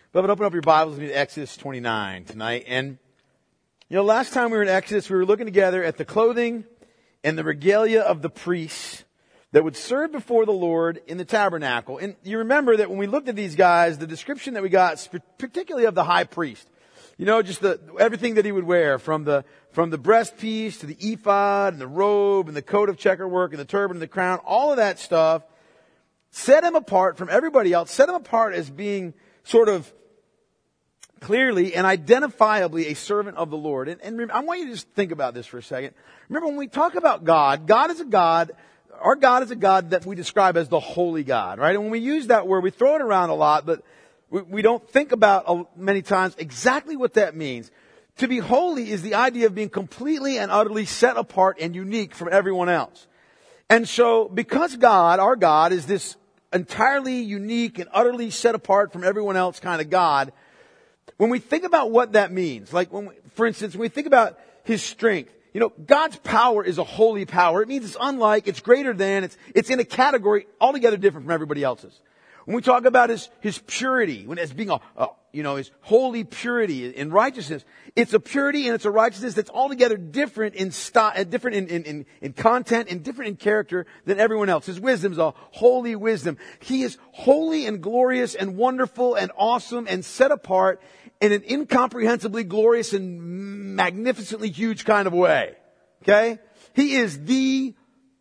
Beloved, open up your Bibles with me to Exodus 29 tonight. And, last time we were in Exodus, we were looking together at the clothing and the regalia of the priests that would serve before the Lord in the tabernacle. And you remember that when we looked at these guys, the description that we got, particularly of the high priest, just everything that he would wear, from the breastpiece to the ephod and the robe and the coat of checker work and the turban and the crown, all of that stuff set him apart from everybody else, set him apart as being sort of clearly and identifiably a servant of the Lord. And I want you to just think about this for a second. Remember, when we talk about God, our God is a God that we describe as the holy God, right? And when we use that word, we throw it around a lot, but we don't think about many times exactly what that means. To be holy is the idea of being completely and utterly set apart and unique from everyone else. And so, because our God is this entirely unique and utterly set apart from everyone else kind of God, when we think about what that means, like for instance, when we think about His strength, God's power is a holy power. It means it's unlike, it's greater than, it's in a category altogether different from everybody else's. When we talk about His purity, as being His holy purity and righteousness, it's a purity and it's a righteousness that's altogether different in style, different in content and different in character than everyone else. His wisdom is a holy wisdom. He is holy and glorious and wonderful and awesome and set apart in an incomprehensibly glorious and magnificently huge kind of way. Okay? He is the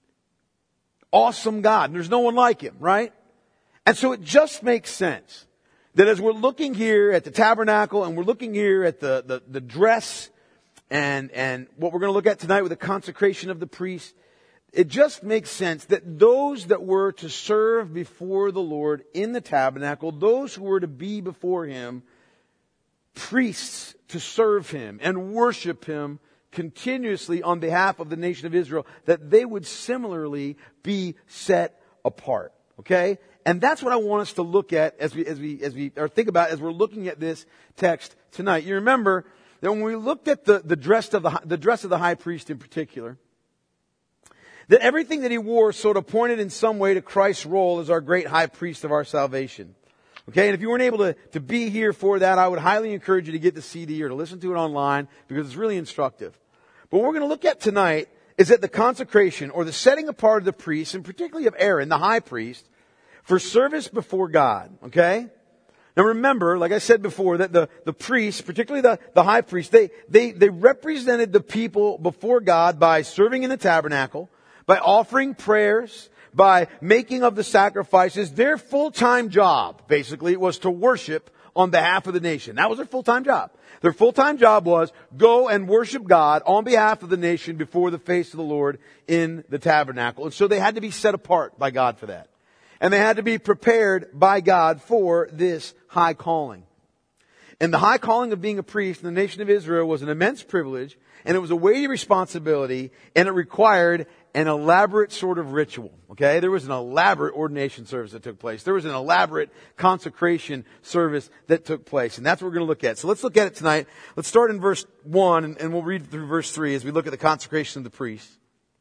awesome God. And there's no one like Him, right? And so it just makes sense that as we're looking here at the tabernacle and we're looking here at the dress and what we're going to look at tonight with the consecration of the priest, it just makes sense that those that were to serve before the Lord in the tabernacle, those who were to be before Him, priests to serve Him and worship Him continuously on behalf of the nation of Israel, that they would similarly be set apart. Okay? And that's what I want us to look at as we think about as we're looking at this text tonight. You remember that when we looked at the dress of the high priest in particular, that everything that he wore sort of pointed in some way to Christ's role as our great high priest of our salvation. Okay, and if you weren't able to be here for that, I would highly encourage you to get the CD or to listen to it online because it's really instructive. But what we're going to look at tonight is that the consecration or the setting apart of the priest, and particularly of Aaron, the high priest, for service before God. Okay? Now remember, like I said before, that the priests, particularly the high priest, they represented the people before God by serving in the tabernacle, by offering prayers, by making of the sacrifices. Their full-time job, basically, was to worship on behalf of the nation. That was their full-time job. Their full-time job was go and worship God on behalf of the nation before the face of the Lord in the tabernacle. And so they had to be set apart by God for that. And they had to be prepared by God for this high calling. And the high calling of being a priest in the nation of Israel was an immense privilege, and it was a weighty responsibility, and it required an elaborate sort of ritual. Okay? There was an elaborate ordination service that took place. There was an elaborate consecration service that took place. And that's what we're going to look at. So let's look at it tonight. Let's start in verse 1, and we'll read through verse 3 as we look at the consecration of the priests.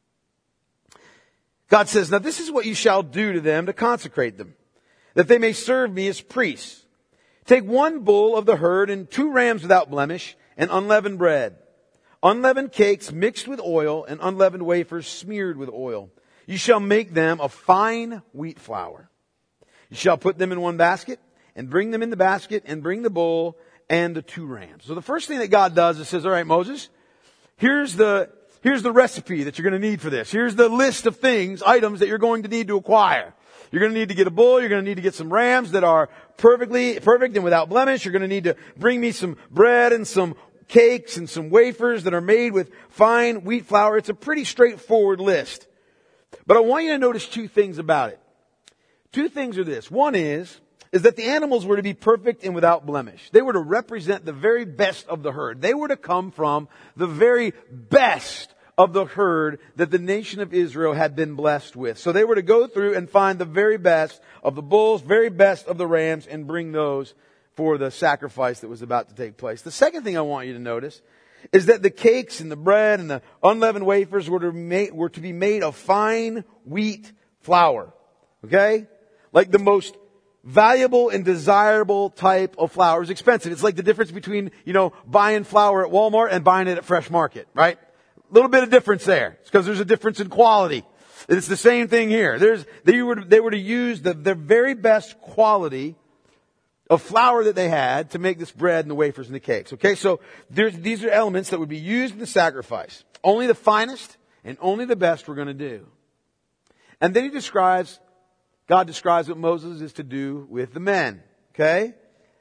God says, "Now this is what you shall do to them to consecrate them, that they may serve me as priests. Take 1 bull of the herd and 2 rams without blemish and unleavened bread, unleavened cakes mixed with oil and unleavened wafers smeared with oil. You shall make them of fine wheat flour. You shall put them in 1 basket and bring them in the basket and bring the bull and the 2 rams." So the first thing that God does is says, all right, Moses, here's the recipe that you're going to need for this. Here's the list of items that you're going to need to acquire. You're going to need to get a bull. You're going to need to get some rams that are perfect and without blemish. You're going to need to bring me some bread and some cakes and some wafers that are made with fine wheat flour. It's a pretty straightforward list. But I want you to notice 2 things about it. 2 things are this. One is that the animals were to be perfect and without blemish. They were to represent the very best of the herd. They were to come from the very best of the herd that the nation of Israel had been blessed with. So they were to go through and find the very best of the bulls, very best of the rams, and bring those for the sacrifice that was about to take place. The second thing I want you to notice is that the cakes and the bread and the unleavened wafers were to be made of fine wheat flour. Okay? Like the most valuable and desirable type of flour. It was expensive. It's like the difference between, buying flour at Walmart and buying it at Fresh Market, right? A little bit of difference there. It's because there's a difference in quality. It's the same thing here. They were to use the very best quality of flour that they had to make this bread and the wafers and the cakes. Okay, so these are elements that would be used in the sacrifice. Only the finest and only the best we're going to do. And then God describes what Moses is to do with the men. Okay?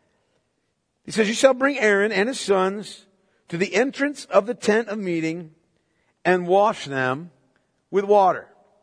He says, you shall bring Aaron and his sons to the entrance of the tent of meeting and wash them with water.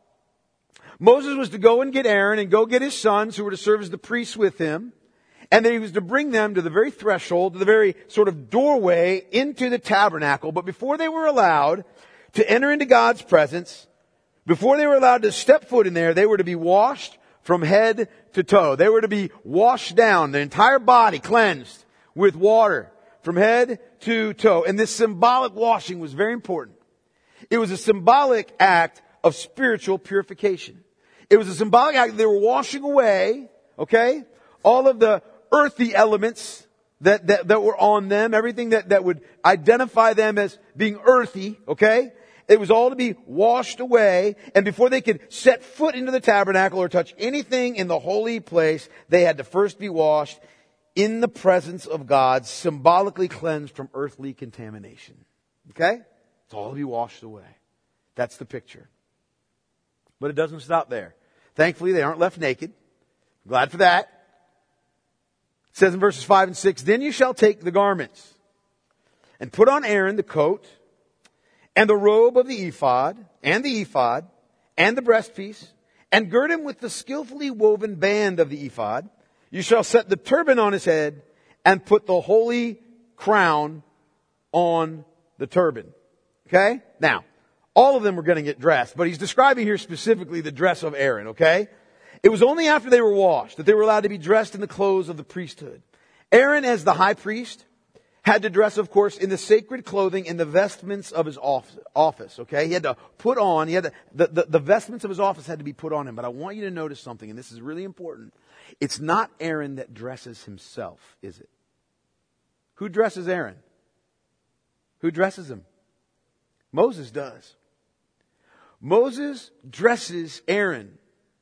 Moses was to go and get Aaron and go get his sons who were to serve as the priests with him. And then he was to bring them to the very threshold, to the very sort of doorway into the tabernacle. But before they were allowed to enter into God's presence, before they were allowed to step foot in there, they were to be washed from head to toe. They were to be washed down, the entire body cleansed with water from head to toe. And this symbolic washing was very important. It was a symbolic act of spiritual purification. It was a symbolic act. They were washing away, okay, all of the earthy elements that were on them, everything that would identify them as being earthy, okay? It was all to be washed away, and before they could set foot into the tabernacle or touch anything in the holy place, they had to first be washed in the presence of God, symbolically cleansed from earthly contamination. Okay? It's all to be washed away. That's the picture. But it doesn't stop there. Thankfully, they aren't left naked. I'm glad for that. It says in verses 5 and 6, then you shall take the garments and put on Aaron the coat and the robe of the ephod and the breastpiece, and gird him with the skillfully woven band of the ephod. You shall set the turban on his head and put the holy crown on the turban. Okay? Now, all of them were going to get dressed, but he's describing here specifically the dress of Aaron, okay? It was only after they were washed that they were allowed to be dressed in the clothes of the priesthood. Aaron, as the high priest, had to dress, of course, in the sacred clothing and the vestments of his office, okay? He had to put on, the vestments of his office had to be put on him. But I want you to notice something, and this is really important. It's not Aaron that dresses himself, is it? Who dresses Aaron? Who dresses him? Moses does. Moses dresses Aaron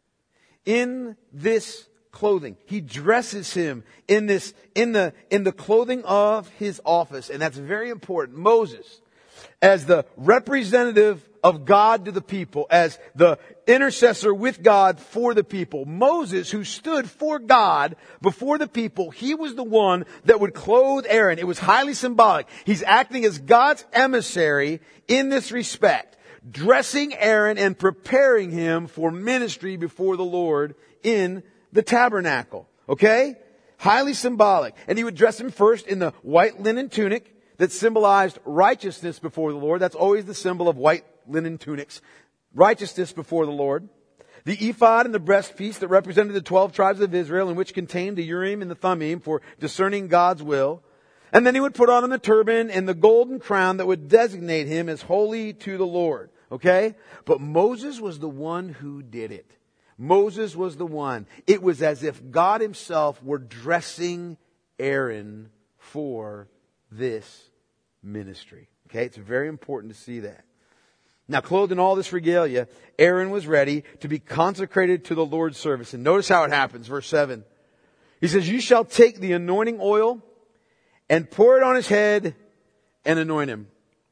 in this clothing. He dresses him in the clothing of his office. And that's very important. Moses, as the representative of God to the people, as the intercessor with God for the people. Moses, who stood for God before the people, he was the one that would clothe Aaron. It was highly symbolic. He's acting as God's emissary in this respect, dressing Aaron and preparing him for ministry before the Lord in the tabernacle. Okay? Highly symbolic. And he would dress him first in the white linen tunic that symbolized righteousness before the Lord. That's always the symbol of white linen tunics. Righteousness before the Lord. The ephod and the breastpiece that represented the 12 tribes of Israel, and which contained the Urim and the Thummim for discerning God's will. And then he would put on him the turban and the golden crown that would designate him as holy to the Lord. Okay? But Moses was the one who did it. Moses was the one. It was as if God himself were dressing Aaron for this ministry. Okay? It's very important to see that. Now, clothed in all this regalia, Aaron was ready to be consecrated to the Lord's service. And notice how it happens, verse 7. He says, you shall take the anointing oil and pour it on his head and anoint him.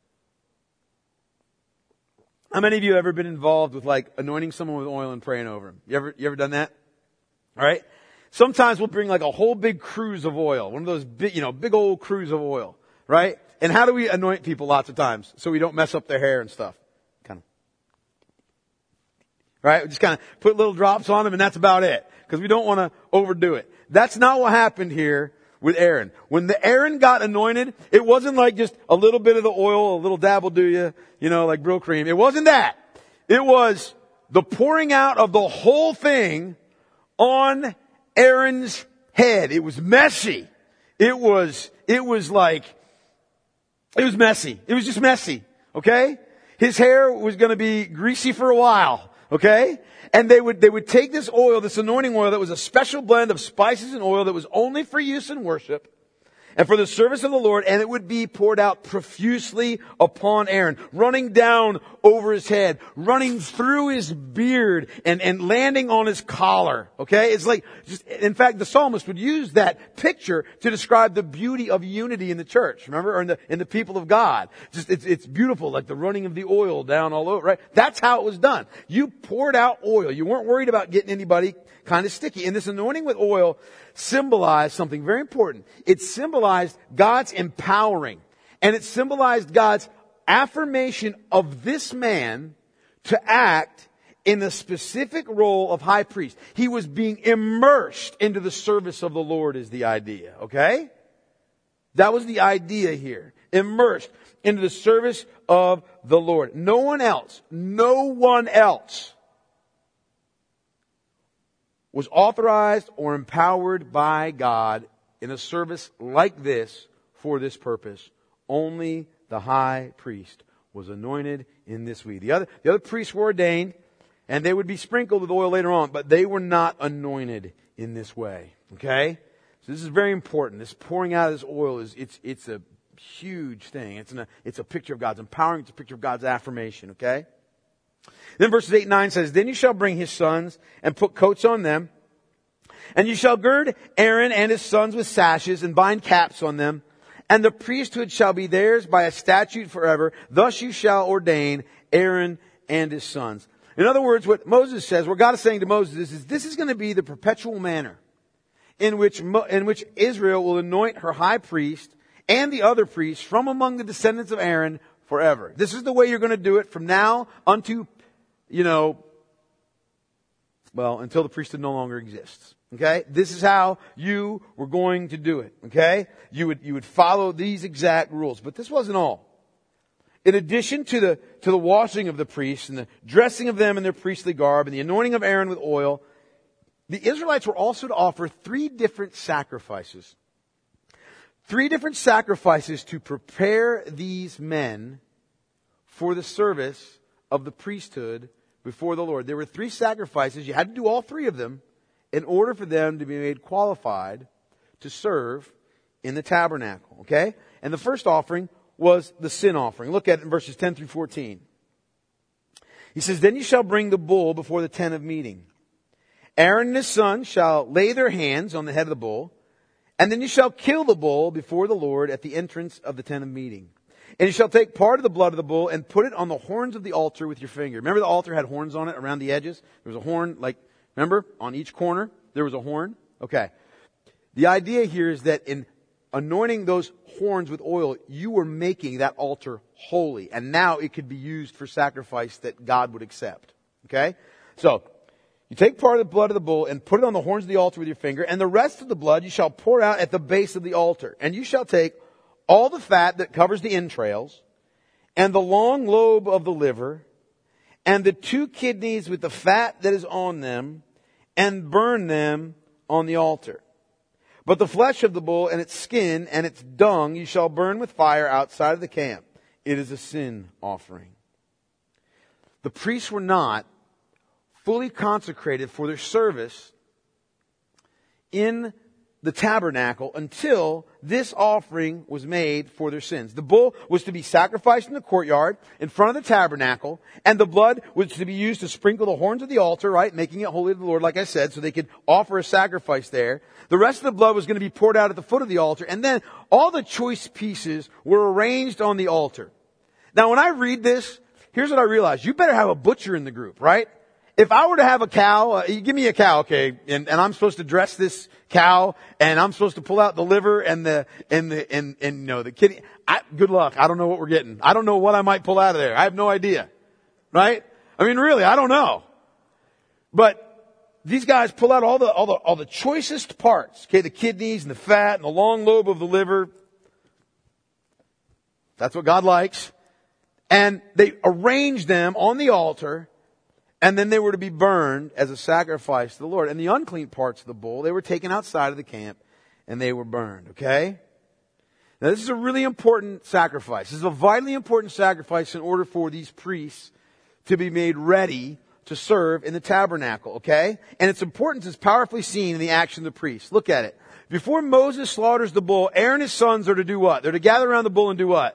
How many of you have ever been involved with like anointing someone with oil and praying over him? You ever done that? All right. Sometimes we'll bring like a whole big cruise of oil, one of those big old cruise of oil, right? And how do we anoint people lots of times so we don't mess up their hair and stuff? Kind of, right? We just kind of put little drops on them and that's about it because we don't want to overdo it. That's not what happened here with Aaron. When the Aaron got anointed, it wasn't like just a little bit of the oil, a little dab will do you, like Brill Cream. It wasn't that. It was the pouring out of the whole thing on Aaron's head. It was messy. It was messy. It was just messy. Okay? His hair was going to be greasy for a while. Okay? And they would take this oil, this anointing oil that was a special blend of spices and oil that was only for use in worship and for the service of the Lord, and it would be poured out profusely upon Aaron, running down over his head, running through his beard, and landing on his collar. Okay? It's like, in fact, the psalmist would use that picture to describe the beauty of unity in the church, remember? Or in the people of God. It's beautiful, like the running of the oil down all over, right? That's how it was done. You poured out oil. You weren't worried about getting anybody kind of sticky. And this anointing with oil symbolized something very important. It symbolized God's empowering. And it symbolized God's affirmation of this man to act in the specific role of high priest. He was being immersed into the service of the Lord is the idea. Okay? That was the idea here. Immersed into the service of the Lord. No one else was authorized or empowered by God in a service like this for this purpose. Only the high priest was anointed in this way. The other priests were ordained, and they would be sprinkled with oil later on, but they were not anointed in this way. Okay? So this is very important. This pouring out of this oil it's a huge thing. It's a picture of God's empowering. It's a picture of God's affirmation. Okay? Then verses 8 and 9 says, Then you shall bring his sons and put coats on them, and you shall gird Aaron and his sons with sashes and bind caps on them, and the priesthood shall be theirs by a statute forever. Thus you shall ordain Aaron and his sons. In other words, what Moses says, what God is saying to Moses is this is going to be the perpetual manner in which Israel will anoint her high priest and the other priests from among the descendants of Aaron forever. This is the way you're going to do it from now unto, until the priesthood no longer exists. Okay? This is how you were going to do it. Okay? You would follow these exact rules. But this wasn't all. In addition to the washing of the priests and the dressing of them in their priestly garb and the anointing of Aaron with oil, the Israelites were also to offer 3 different sacrifices. 3 different sacrifices to prepare these men for the service of the priesthood before the Lord. There were 3 sacrifices. You had to do all 3 of them in order for them to be made qualified to serve in the tabernacle. Okay? And the first offering was the sin offering. Look at it in verses 10 through 14. He says, Then you shall bring the bull before the tent of meeting. Aaron and his sons shall lay their hands on the head of the bull, and then you shall kill the bull before the Lord at the entrance of the tent of meeting. And you shall take part of the blood of the bull and put it on the horns of the altar with your finger. Remember the altar had horns on it around the edges? There was a horn, remember? On each corner, there was a horn. Okay. The idea here is that in anointing those horns with oil, you were making that altar holy. And now it could be used for sacrifice that God would accept. Okay? So, you take part of the blood of the bull and put it on the horns of the altar with your finger, and the rest of the blood you shall pour out at the base of the altar. And you shall take all the fat that covers the entrails, and the long lobe of the liver, and the 2 kidneys with the fat that is on them, and burn them on the altar. But the flesh of the bull and its skin and its dung you shall burn with fire outside of the camp. It is a sin offering. The priests were not fully consecrated for their service in the tabernacle until this offering was made for their sins. The bull was to be sacrificed in the courtyard in front of the tabernacle, and the blood was to be used to sprinkle the horns of the altar, right, making it holy to the Lord, like I said, so they could offer a sacrifice there. The rest of the blood was going to be poured out at the foot of the altar, and then all the choice pieces were arranged on the altar. Now, when I read this, here's what I realize. You better have a butcher in the group, right? If I were to have a cow, you give me a cow, okay, and I'm supposed to dress this cow, and I'm supposed to pull out the liver and the kidney. Good luck. I don't know what we're getting. I don't know what I might pull out of there. I have no idea. Right? I mean, really, I don't know. But these guys pull out all the choicest parts. Okay, the kidneys and the fat and the long lobe of the liver. That's what God likes. And they arrange them on the altar. And then they were to be burned as a sacrifice to the Lord. And the unclean parts of the bull, they were taken outside of the camp and they were burned. Okay? Now this is a really important sacrifice. This is a vitally important sacrifice in order for these priests to be made ready to serve in the tabernacle, okay? And its importance is powerfully seen in the action of the priest. Look at it. Before Moses slaughters the bull, Aaron and his sons are to do what? They're to gather around the bull and do what?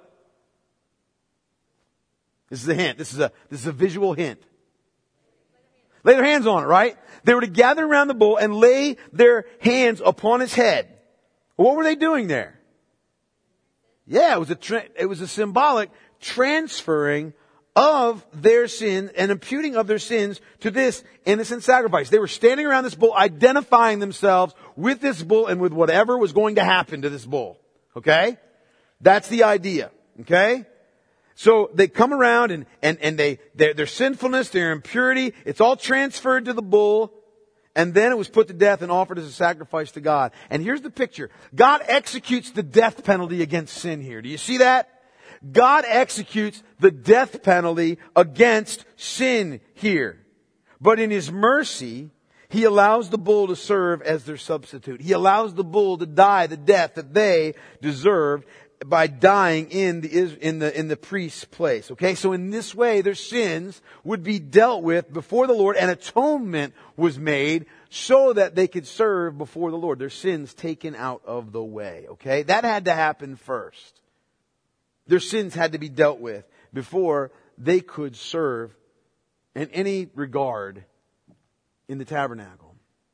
This is a hint. This is a visual hint. Lay their hands on it, right? They were to gather around the bull and lay their hands upon his head. What were they doing there? Yeah, it was a symbolic transferring of their sin and imputing of their sins to this innocent sacrifice. They were standing around this bull, identifying themselves with this bull and with whatever was going to happen to this bull. Okay? That's the idea. Okay? So they come around and their sinfulness, their impurity, it's all transferred to the bull, and then it was put to death and offered as a sacrifice to God. And here's the picture. God executes the death penalty against sin here. Do you see that? God executes the death penalty against sin here. But in His mercy, He allows the bull to serve as their substitute. He allows the bull to die the death that they deserved by dying in the priest's place. Okay, so in this way, their sins would be dealt with before the Lord, and atonement was made so that they could serve before the Lord. Their sins taken out of the way. Okay, that had to happen first. Their sins had to be dealt with before they could serve in any regard in the tabernacle.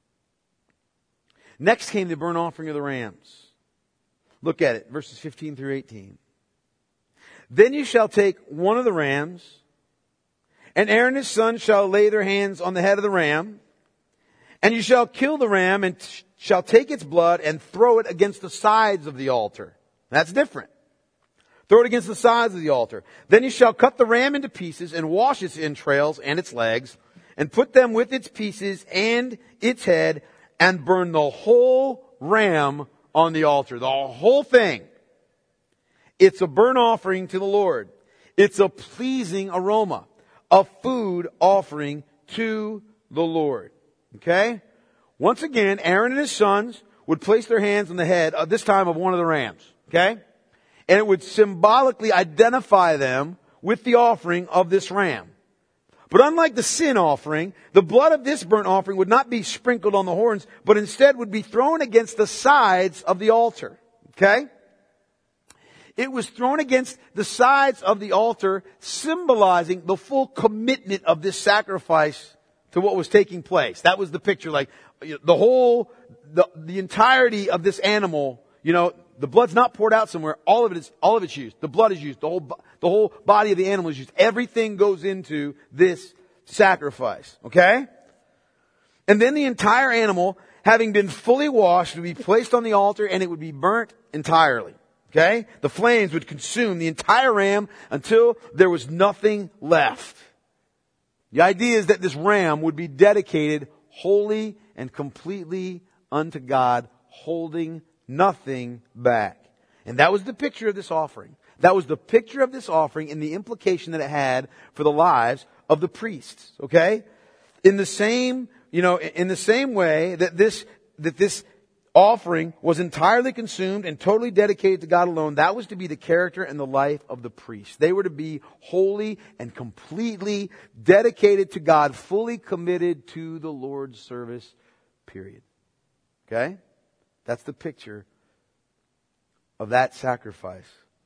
Next came the burnt offering of the rams. Look at it, verses 15 through 18. Then you shall take one of the rams, and Aaron and his son shall lay their hands on the head of the ram, and you shall kill the ram and shall take its blood and throw it against the sides of the altar. That's different. Throw it against the sides of the altar. Then you shall cut the ram into pieces and wash its entrails and its legs and put them with its pieces and its head and burn the whole ram on the altar. The whole thing. It's a burnt offering to the Lord. It's a pleasing aroma. A food offering to the Lord. Okay? Once again, Aaron and his sons would place their hands on the head, this time of one of the rams. Okay? And it would symbolically identify them with the offering of this ram. But unlike the sin offering, the blood of this burnt offering would not be sprinkled on the horns, but instead would be thrown against the sides of the altar. Okay? It was thrown against the sides of the altar, symbolizing the full commitment of this sacrifice to what was taking place. That was the picture, like the entirety of this animal, the blood's not poured out somewhere. All of it's used. The blood is used. The whole body of the animal is used. Everything goes into this sacrifice. Okay? And then the entire animal, having been fully washed, would be placed on the altar and it would be burnt entirely. Okay? The flames would consume the entire ram until there was nothing left. The idea is that this ram would be dedicated wholly and completely unto God, holding nothing back. And that was the picture of this offering. That was the picture of this offering and the implication that it had for the lives of the priests. Okay? In the same way that this offering was entirely consumed and totally dedicated to God alone, that was to be the character and the life of the priests. They were to be wholly and completely dedicated to God, fully committed to the Lord's service, period. Okay? That's the picture of that sacrifice.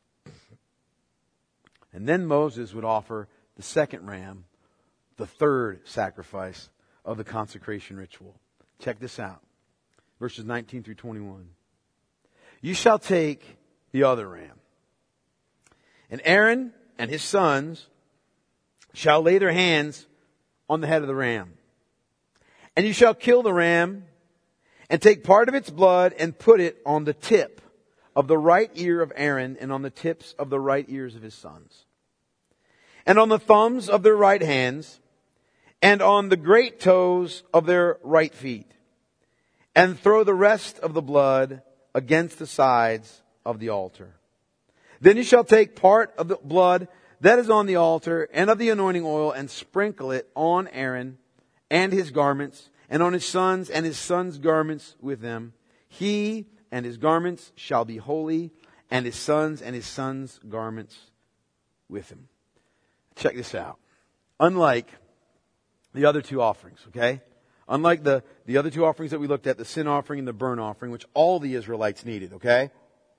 And then Moses would offer the second ram, the third sacrifice of the consecration ritual. Check this out. Verses 19 through 21. You shall take the other ram, and Aaron and his sons shall lay their hands on the head of the ram. And you shall kill the ram and take part of its blood and put it on the tip of the right ear of Aaron and on the tips of the right ears of his sons, and on the thumbs of their right hands, and on the great toes of their right feet, and throw the rest of the blood against the sides of the altar. Then you shall take part of the blood that is on the altar and of the anointing oil and sprinkle it on Aaron and his garments and on his sons and his sons' garments with them. He and his garments shall be holy, and his sons' garments with him. Check this out. Unlike the other two offerings, okay? Unlike the other two offerings that we looked at, the sin offering and the burnt offering, which all the Israelites needed, okay?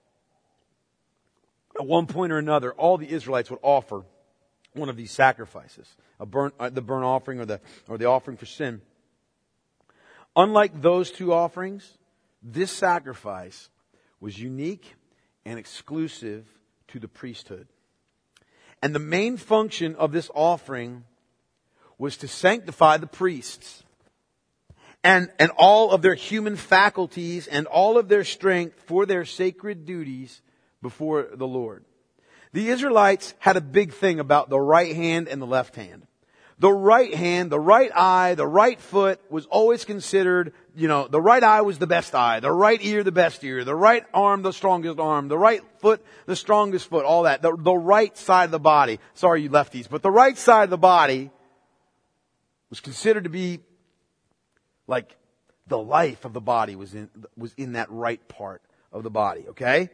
At one point or another, all the Israelites would offer one of these sacrifices, the burnt offering or the offering for sin. Unlike those two offerings, this sacrifice was unique and exclusive to the priesthood. And the main function of this offering was to sanctify the priests and all of their human faculties and all of their strength for their sacred duties before the Lord. The Israelites had a big thing about the right hand and the left hand. The right hand, the right eye, the right foot was always considered, the right eye was the best eye, the right ear the best ear, the right arm the strongest arm, the right foot the strongest foot, all that. The right side of the body. Sorry, you lefties, but the right side of the body was considered to be like the life of the body was in that right part of the body, okay?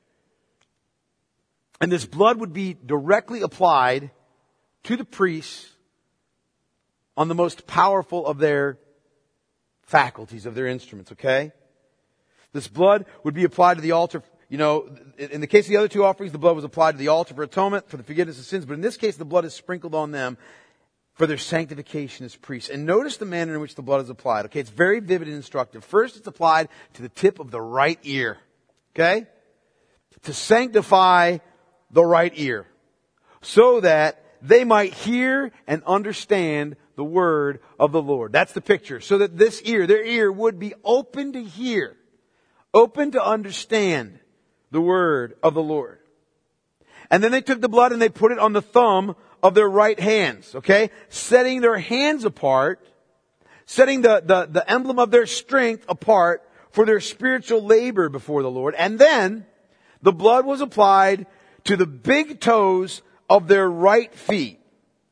And this blood would be directly applied to the priests on the most powerful of their faculties, of their instruments, okay? This blood would be applied to the altar. In the case of the other two offerings, the blood was applied to the altar for atonement, for the forgiveness of sins. But in this case, the blood is sprinkled on them for their sanctification as priests. And notice the manner in which the blood is applied. Okay, it's very vivid and instructive. First, it's applied to the tip of the right ear. Okay? To sanctify the right ear. So that they might hear and understand the word of the Lord. That's the picture. So that this ear, their ear, would be open to hear. Open to understand the word of the Lord. And then they took the blood and they put it on the thumb of their right hands, okay? Setting their hands apart, setting the emblem of their strength apart for their spiritual labor before the Lord. And then the blood was applied to the big toes of their right feet.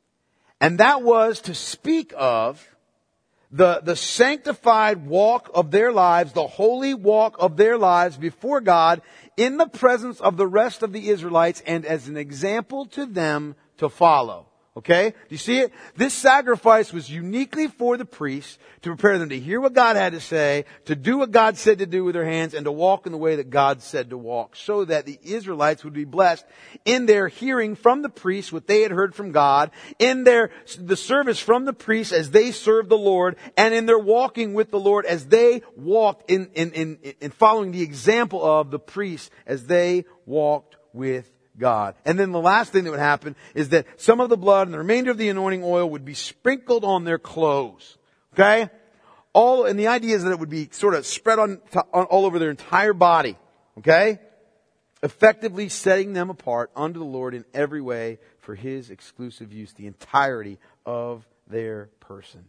And that was to speak of the sanctified walk of their lives, the holy walk of their lives before God in the presence of the rest of the Israelites and as an example to them to follow. Okay? Do you see it? This sacrifice was uniquely for the priests to prepare them to hear what God had to say, to do what God said to do with their hands, and to walk in the way that God said to walk, so that the Israelites would be blessed in their hearing from the priests what they had heard from God, in the service from the priests as they served the Lord, and in their walking with the Lord as they walked in following the example of the priests as they walked with God. And then the last thing that would happen is that some of the blood and the remainder of the anointing oil would be sprinkled on their clothes. Okay? And the idea is that it would be sort of spread on all over their entire body. Okay? Effectively setting them apart unto the Lord in every way for His exclusive use, the entirety of their person.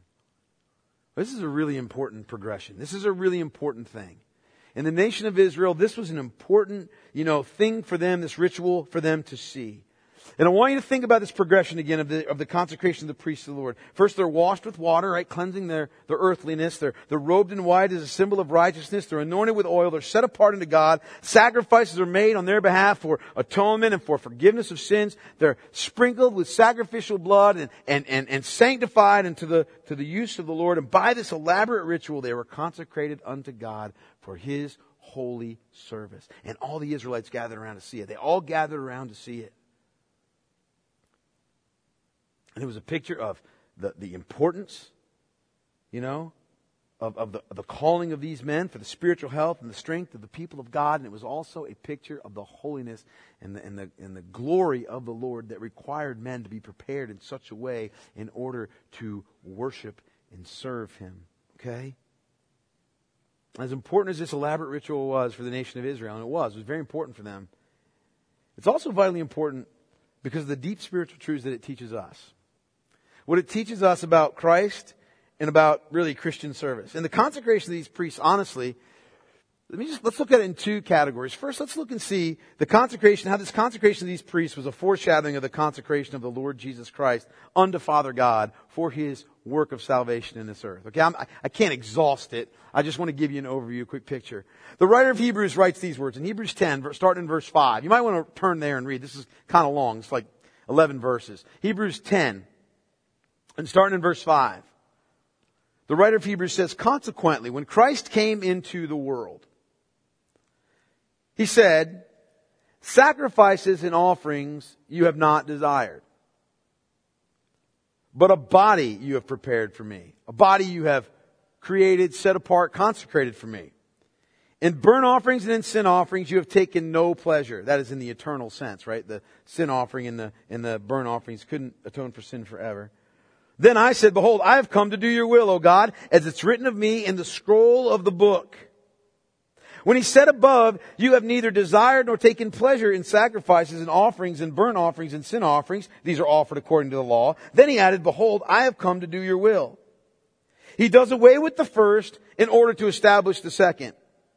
This is a really important progression. This is a really important thing. In the nation of Israel, this was an important, thing for them, this ritual for them to see. And I want you to think about this progression again of the consecration of the priests of the Lord. First, they're washed with water, right? Cleansing their earthliness. They're robed in white as a symbol of righteousness. They're anointed with oil. They're set apart unto God. Sacrifices are made on their behalf for atonement and for forgiveness of sins. They're sprinkled with sacrificial blood and sanctified into the use of the Lord. And by this elaborate ritual, they were consecrated unto God for His holy service. And all the Israelites gathered around to see it. They all gathered around to see it. And it was a picture of the importance, of the calling of these men for the spiritual health and the strength of the people of God. And it was also a picture of the holiness and the glory of the Lord that required men to be prepared in such a way in order to worship and serve Him. Okay? As important as this elaborate ritual was for the nation of Israel, and it was very important for them, it's also vitally important because of the deep spiritual truths that it teaches us. What it teaches us about Christ and about really Christian service. And the consecration of these priests, honestly, let's look at it in two categories. First, let's look and see the consecration, how this consecration of these priests was a foreshadowing of the consecration of the Lord Jesus Christ unto Father God for His work of salvation in this earth. Okay, I can't exhaust it. I just want to give you an overview, a quick picture. The writer of Hebrews writes these words in Hebrews 10, starting in verse 5. You might want to turn there and read. This is kind of long. It's like 11 verses. Hebrews 10. And starting in verse 5, the writer of Hebrews says, consequently, when Christ came into the world, he said, sacrifices and offerings you have not desired, but a body you have prepared for me. A body you have created, set apart, consecrated for me. In burnt offerings and in sin offerings you have taken no pleasure. That is in the eternal sense, right? The sin offering and the burnt offerings couldn't atone for sin forever. Then I said, behold, I have come to do your will, O God, as it's written of me in the scroll of the book. When he said above, you have neither desired nor taken pleasure in sacrifices and offerings and burnt offerings and sin offerings. These are offered according to the law. Then he added, behold, I have come to do your will. He does away with the first in order to establish the second.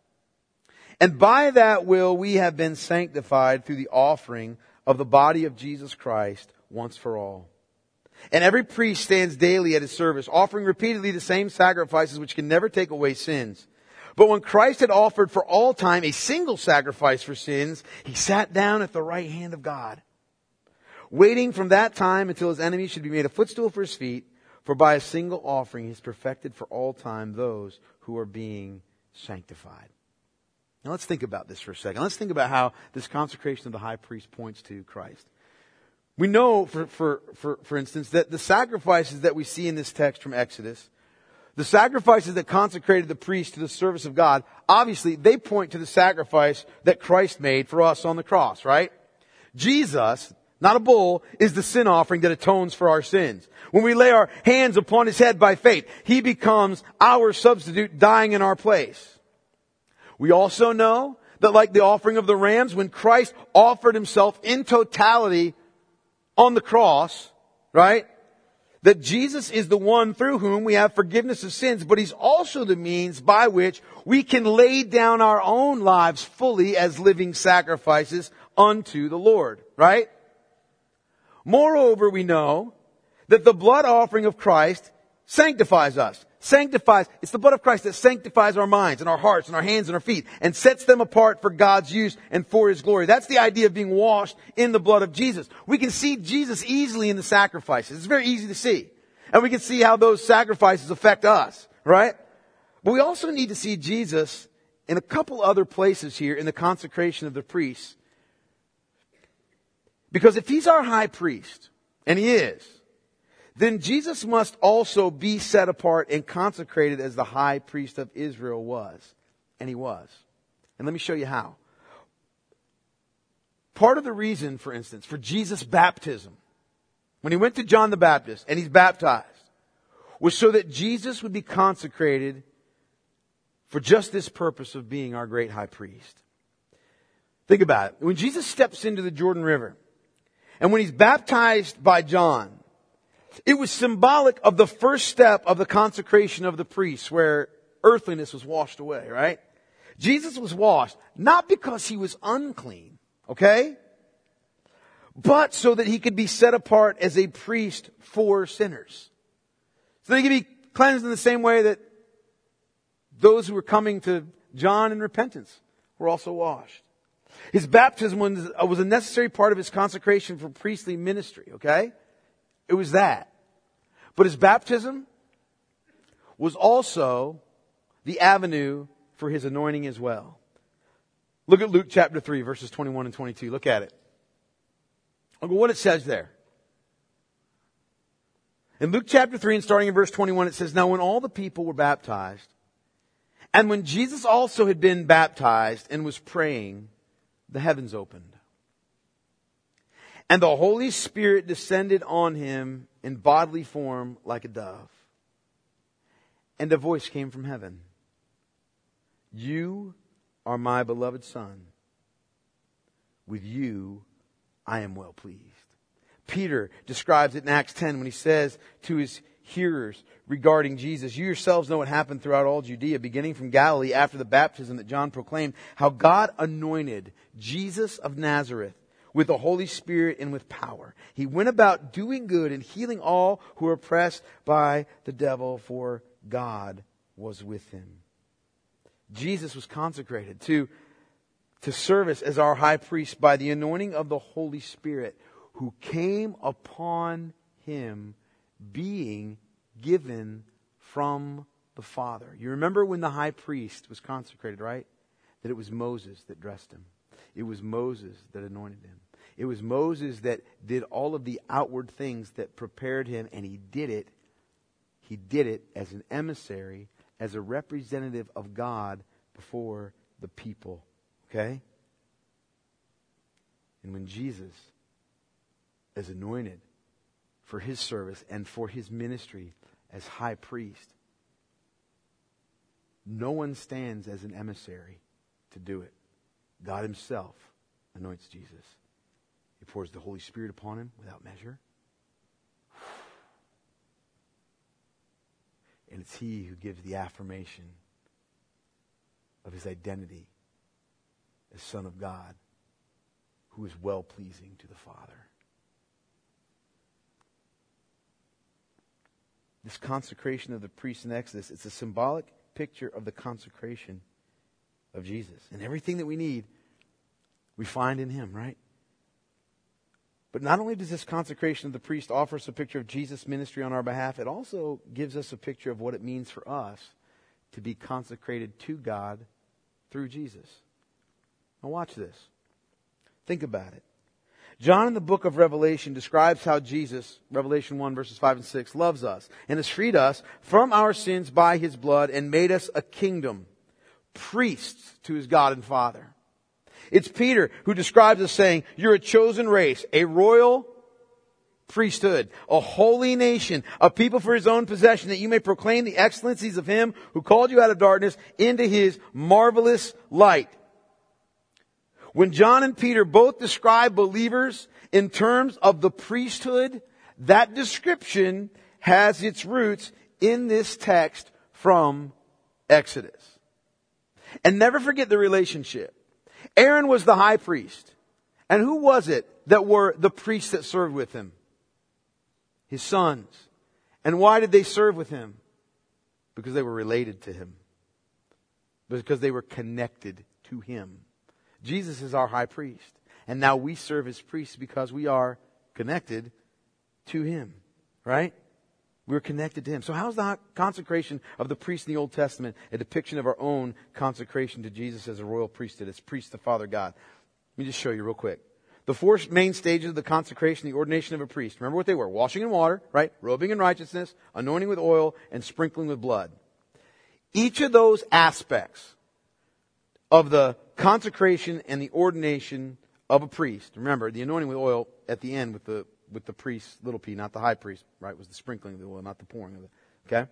And by that will we have been sanctified through the offering of the body of Jesus Christ once for all. And every priest stands daily at his service, offering repeatedly the same sacrifices which can never take away sins. But when Christ had offered for all time a single sacrifice for sins, he sat down at the right hand of God, waiting from that time until his enemies should be made a footstool for his feet. For by a single offering he has perfected for all time those who are being sanctified. Now let's think about this for a second. Let's think about how this consecration of the high priest points to Christ. We know, for instance, that the sacrifices that we see in this text from Exodus, the sacrifices that consecrated the priest to the service of God, obviously they point to the sacrifice that Christ made for us on the cross, right? Jesus, not a bull, is the sin offering that atones for our sins. When we lay our hands upon his head by faith, he becomes our substitute, dying in our place. We also know that like the offering of the rams, when Christ offered himself in totality on the cross, right? That Jesus is the one through whom we have forgiveness of sins, but he's also the means by which we can lay down our own lives fully as living sacrifices unto the Lord, right? Moreover, we know that the blood offering of Christ sanctifies us. It's the blood of Christ that sanctifies our minds and our hearts and our hands and our feet and sets them apart for God's use and for his glory. That's the idea of being washed in the blood of Jesus. We can see Jesus easily in the sacrifices. It's very easy to see. And we can see how those sacrifices affect us, right? But we also need to see Jesus in a couple other places here in the consecration of the priests. Because if he's our high priest, and he is, then Jesus must also be set apart and consecrated as the high priest of Israel was. And he was. And let me show you how. Part of the reason, for instance, for Jesus' baptism, when he went to John the Baptist and he's baptized, was so that Jesus would be consecrated for just this purpose of being our great high priest. Think about it. When Jesus steps into the Jordan River, and when he's baptized by John, it was symbolic of the first step of the consecration of the priests, where earthliness was washed away, right? Jesus was washed, not because he was unclean, okay? But so that he could be set apart as a priest for sinners. So that he could be cleansed in the same way that those who were coming to John in repentance were also washed. His baptism was a necessary part of his consecration for priestly ministry, okay? It was that. But his baptism was also the avenue for his anointing as well. Look at Luke chapter 3, verses 21 and 22. Look at it. Look at what it says there. In Luke chapter 3 and starting in verse 21, it says, now when all the people were baptized, and when Jesus also had been baptized and was praying, the heavens opened. And the Holy Spirit descended on him in bodily form like a dove. And a voice came from heaven. You are my beloved Son. With you I am well pleased. Peter describes it in Acts 10 when he says to his hearers regarding Jesus, you yourselves know what happened throughout all Judea, beginning from Galilee after the baptism that John proclaimed, how God anointed Jesus of Nazareth with the Holy Spirit and with power. He went about doing good and healing all who were oppressed by the devil, for God was with him. Jesus was consecrated to service as our high priest by the anointing of the Holy Spirit, who came upon him being given from the Father. You remember when the high priest was consecrated, right? That it was Moses that dressed him. It was Moses that anointed him. It was Moses that did all of the outward things that prepared him, and he did it. He did it as an emissary, as a representative of God before the people. Okay? And when Jesus is anointed for his service and for his ministry as high priest, no one stands as an emissary to do it. God himself anoints Jesus. He pours the Holy Spirit upon him without measure. And it's he who gives the affirmation of his identity as Son of God, who is well-pleasing to the Father. This consecration of the priest in Exodus, it's a symbolic picture of the consecration of Jesus. And everything that we need, we find in him, right? But not only does this consecration of the priest offer us a picture of Jesus' ministry on our behalf, it also gives us a picture of what it means for us to be consecrated to God through Jesus. Now watch this. Think about it. John in the book of Revelation describes how Jesus, Revelation 1 verses 5 and 6, loves us and has freed us from our sins by his blood and made us a kingdom, priests to his God and Father. It's Peter who describes us saying, you're a chosen race, a royal priesthood, a holy nation, a people for his own possession, that you may proclaim the excellencies of him who called you out of darkness into his marvelous light. When John and Peter both describe believers in terms of the priesthood, that description has its roots in this text from Exodus. And never forget the relationship. Aaron was the high priest. And who was it that were the priests that served with him? His sons. And why did they serve with him? Because they were related to him. Because they were connected to him. Jesus is our high priest. And now we serve as priests because we are connected to him. Right? We're connected to him. So how's the consecration of the priest in the Old Testament a depiction of our own consecration to Jesus as a royal priesthood, as priest to Father God? Let me just show you real quick. The four main stages of the consecration, the ordination of a priest. Remember what they were. Washing in water, right? Robing in righteousness, anointing with oil, and sprinkling with blood. Each of those aspects of the consecration and the ordination of a priest. Remember, the anointing with oil at the end with the priest, little p, not the high priest, right, was the sprinkling of the oil, not the pouring of it. Okay?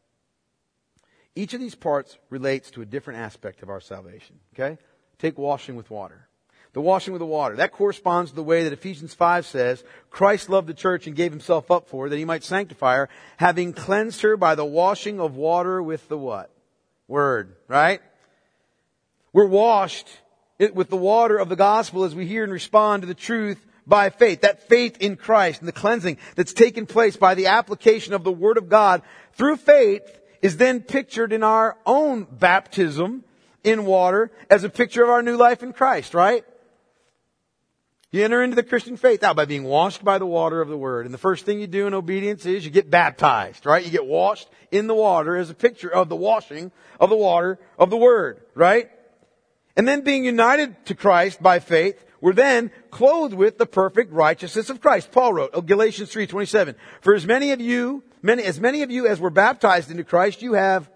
Each of these parts relates to a different aspect of our salvation. Okay? Take washing with water. The washing with the water. That corresponds to the way that Ephesians 5 says, Christ loved the church and gave himself up for her, that he might sanctify her, having cleansed her by the washing of water with the what? Word. Right? We're washed with the water of the gospel as we hear and respond to the truth by faith. That faith in Christ and the cleansing that's taken place by the application of the Word of God through faith is then pictured in our own baptism in water as a picture of our new life in Christ, right? You enter into the Christian faith now by being washed by the water of the Word. And the first thing you do in obedience is you get baptized, right? You get washed in the water as a picture of the washing of the water of the Word, right? And then being united to Christ by faith, we're then clothed with the perfect righteousness of Christ. Paul wrote, Galatians 3:27, for as many of you as were baptized into Christ, you have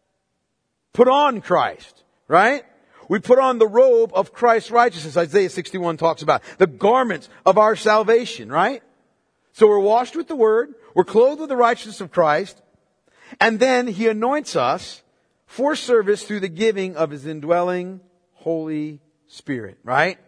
put on Christ, right? We put on the robe of Christ's righteousness, Isaiah 61 talks about. The garments of our salvation, right? So we're washed with the Word, we're clothed with the righteousness of Christ, and then he anoints us for service through the giving of his indwelling Holy Spirit, right?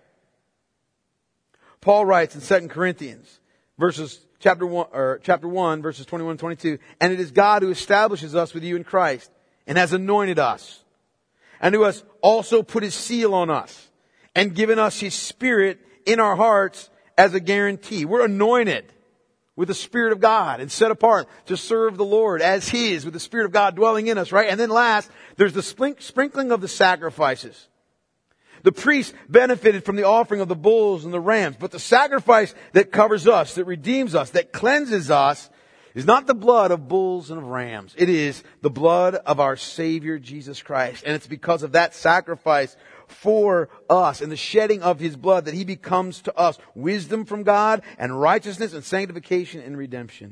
Paul writes in 2 Corinthians, chapter 1, verses 21 and 22, and it is God who establishes us with you in Christ and has anointed us, and who has also put his seal on us and given us his Spirit in our hearts as a guarantee. We're anointed with the Spirit of God and set apart to serve the Lord as his, with the Spirit of God dwelling in us, right? And then last, there's the sprinkling of the sacrifices. The priests benefited from the offering of the bulls and the rams, but the sacrifice that covers us, that redeems us, that cleanses us, is not the blood of bulls and of rams. It is the blood of our Savior Jesus Christ. And it's because of that sacrifice for us and the shedding of His blood that He becomes to us wisdom from God and righteousness and sanctification and redemption.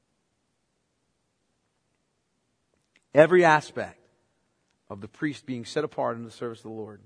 Every aspect of the priest being set apart in the service of the Lord,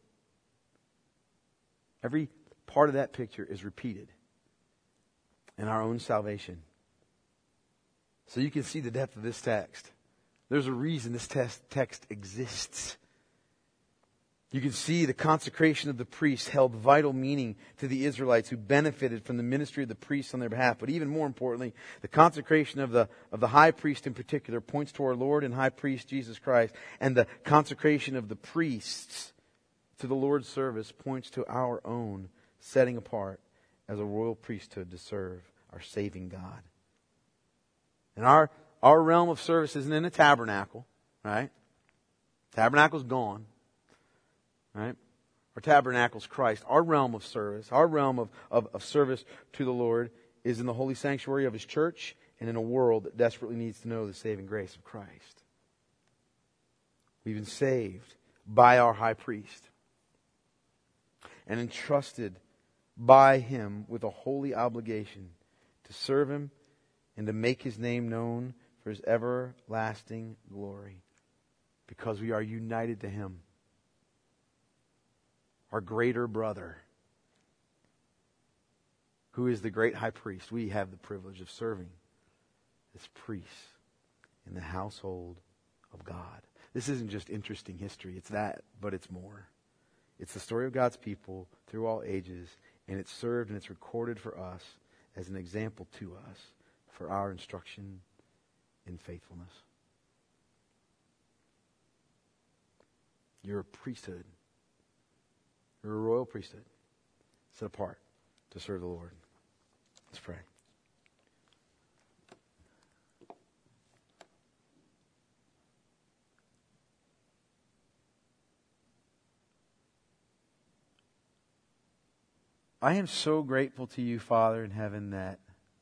every part of that picture is repeated in our own salvation. So you can see the depth of this text. There's a reason this text exists. You can see the consecration of the priests held vital meaning to the Israelites who benefited from the ministry of the priests on their behalf. But even more importantly, the consecration of the high priest in particular points to our Lord and high priest Jesus Christ. And the consecration of the priests to the Lord's service points to our own setting apart as a royal priesthood to serve our saving God. And our realm of service isn't in a tabernacle, right? Tabernacle's gone. Right? Our tabernacle's Christ. Our realm of service, our realm of service to the Lord is in the holy sanctuary of His church and in a world that desperately needs to know the saving grace of Christ. We've been saved by our high priest and entrusted by Him with a holy obligation to serve Him and to make His name known for His everlasting glory because we are united to Him. Our greater brother, who is the great high priest. We have the privilege of serving as priests in the household of God. This isn't just interesting history. It's that, but it's more. It's the story of God's people through all ages, and it's served and it's recorded for us as an example to us for our instruction in faithfulness. You're a priesthood. You're a royal priesthood, set apart to serve the Lord. Let's pray. I am so grateful to you, Father in heaven, that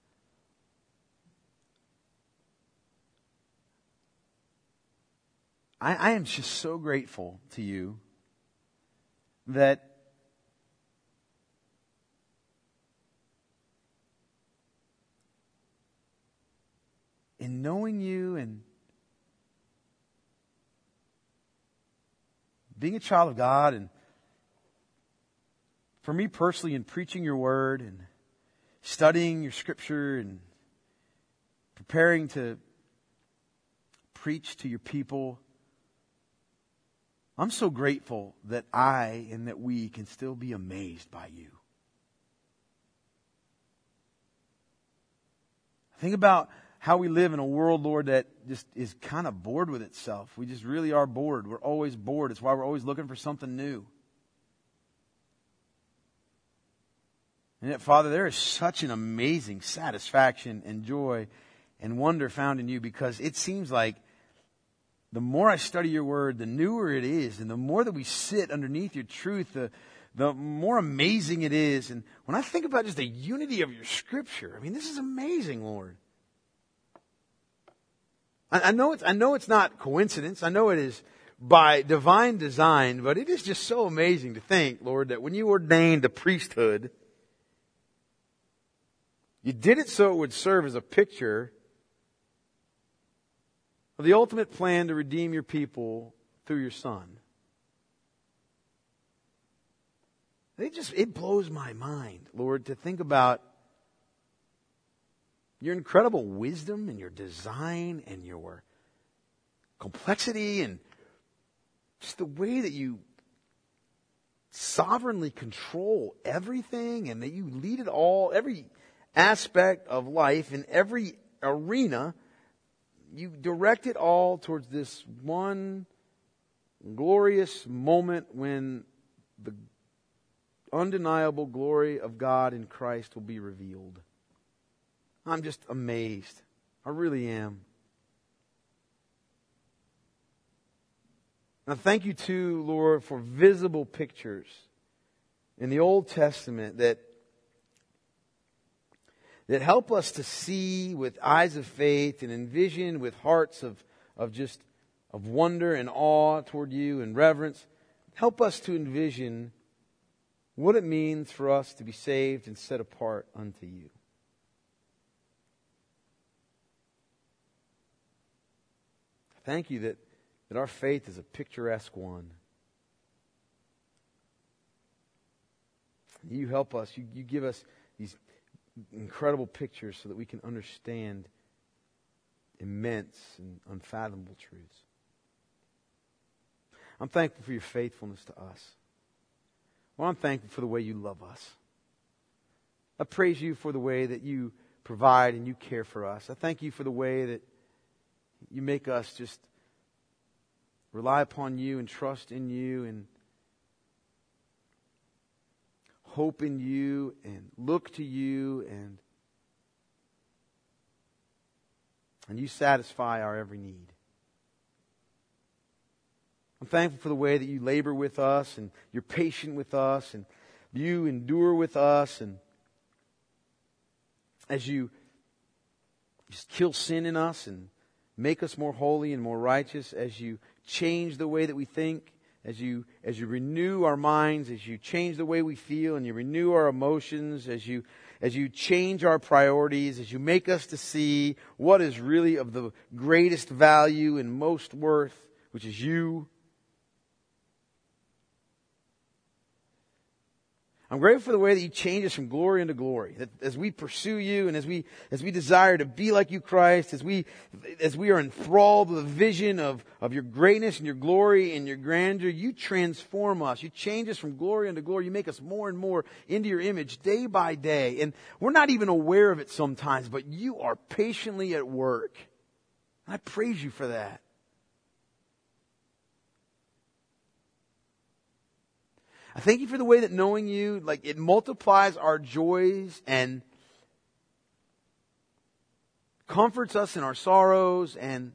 I am just so grateful to you that in knowing you and being a child of God, and for me personally in preaching your word and studying your scripture and preparing to preach to your people, I'm so grateful that I and that we can still be amazed by you. Think about how we live in a world, Lord, that just is kind of bored with itself. We just really are bored. We're always bored. It's why we're always looking for something new. And yet, Father, there is such an amazing satisfaction and joy and wonder found in you, because it seems like the more I study your word, the newer it is. And the more that we sit underneath your truth, the more amazing it is. And when I think about just the unity of your scripture, I mean, this is amazing, Lord. I know it's not coincidence. I know it is by divine design, but it is just so amazing to think, Lord, that when you ordained the priesthood, you did it so it would serve as a picture of the ultimate plan to redeem your people through your Son. It blows my mind, Lord, to think about your incredible wisdom and your design and your complexity and just the way that you sovereignly control everything and that you lead it all, every aspect of life in every arena. You direct it all towards this one glorious moment when the undeniable glory of God in Christ will be revealed. I'm just amazed. I really am. And I thank you too, Lord, for visible pictures in the Old Testament that that help us to see with eyes of faith and envision with hearts of wonder and awe toward you and reverence. Help us to envision what it means for us to be saved and set apart unto you. Thank you that our faith is a picturesque one. You help us. You give us these incredible pictures so that we can understand immense and unfathomable truths. I'm thankful for your faithfulness to us. Well, I'm thankful for the way you love us. I praise you for the way that you provide and you care for us. I thank you for the way that you make us just rely upon you and trust in you and hope in you and look to you, and you satisfy our every need. I'm thankful for the way that you labor with us and you're patient with us and you endure with us, and as you just kill sin in us and make us more holy and more righteous, as you change the way that we think, as you renew our minds, as you change the way we feel and you renew our emotions, as you change our priorities, as you make us to see what is really of the greatest value and most worth, which is you. I'm grateful for the way that you change us from glory into glory. That as we pursue you and as we desire to be like you, Christ, as we are enthralled with the vision of your greatness and your glory and your grandeur, you transform us. You change us from glory into glory. You make us more and more into your image day by day. And we're not even aware of it sometimes, but you are patiently at work. And I praise you for that. I thank you for the way that knowing you, it multiplies our joys and comforts us in our sorrows, and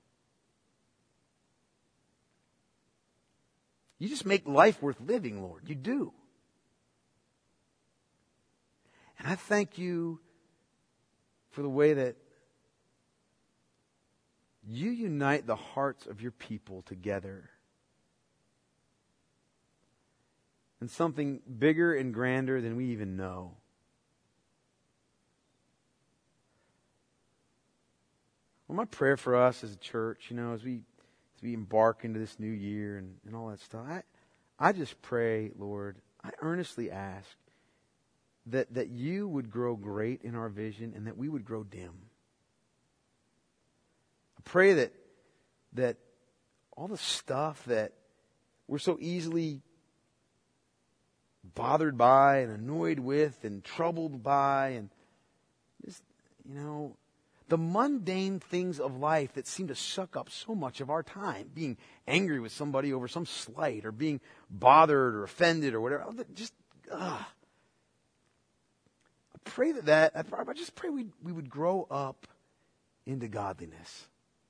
you just make life worth living, Lord. You do. And I thank you for the way that you unite the hearts of your people together and something bigger and grander than we even know. Well, my prayer for us as a church, as we embark into this new year and all that stuff, I just pray, Lord, I earnestly ask that you would grow great in our vision and that we would grow dim. I pray that all the stuff that we're so easily bothered by and annoyed with and troubled by and just, the mundane things of life that seem to suck up so much of our time, being angry with somebody over some slight or being bothered or offended or whatever, I pray I just pray we would grow up into godliness.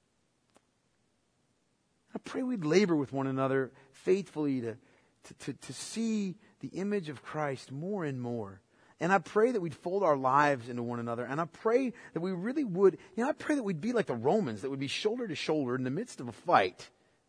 I pray we'd labor with one another faithfully to see the image of Christ more and more. And I pray that we'd fold our lives into one another. And I pray that we really would, I pray that we'd be like the Romans, that would be shoulder to shoulder in the midst of a fight.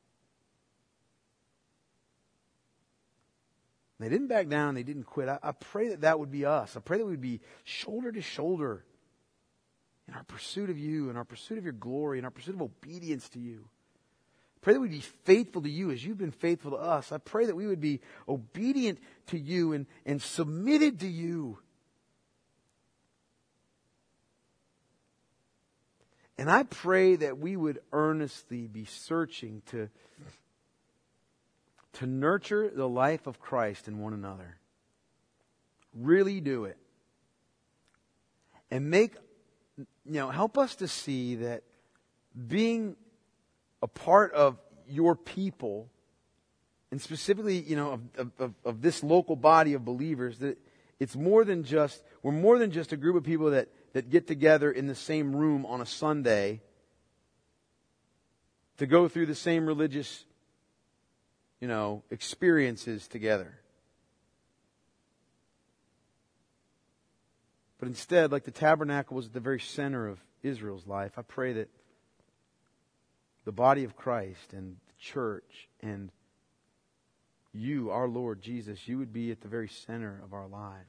They didn't back down. They didn't quit. I pray that would be us. I pray that we'd be shoulder to shoulder in our pursuit of you, in our pursuit of your glory, in our pursuit of obedience to you. Pray that we'd be faithful to you as you've been faithful to us. I pray that we would be obedient to you and submitted to you. And I pray that we would earnestly be searching to nurture the life of Christ in one another. Really do it. And help us to see that being a part of your people, and specifically, of this local body of believers, that we're more than just a group of people that get together in the same room on a Sunday to go through the same religious, experiences together. But instead, like the tabernacle was at the very center of Israel's life, I pray that the body of Christ and the church and you, our Lord Jesus, you would be at the very center of our lives.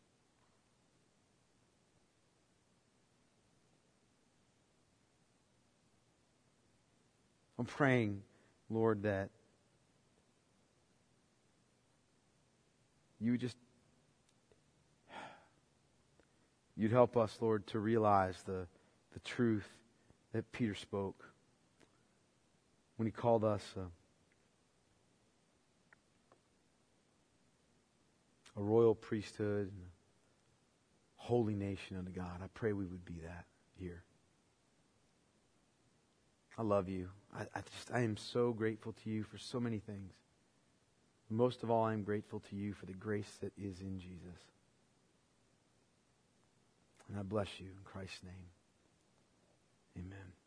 I'm praying, Lord, that you'd help us, Lord, to realize the truth that Peter spoke when he called us a royal priesthood and a holy nation unto God. I pray we would be that here. I love you. I am so grateful to you for so many things. Most of all, I am grateful to you for the grace that is in Jesus. And I bless you in Christ's name. Amen.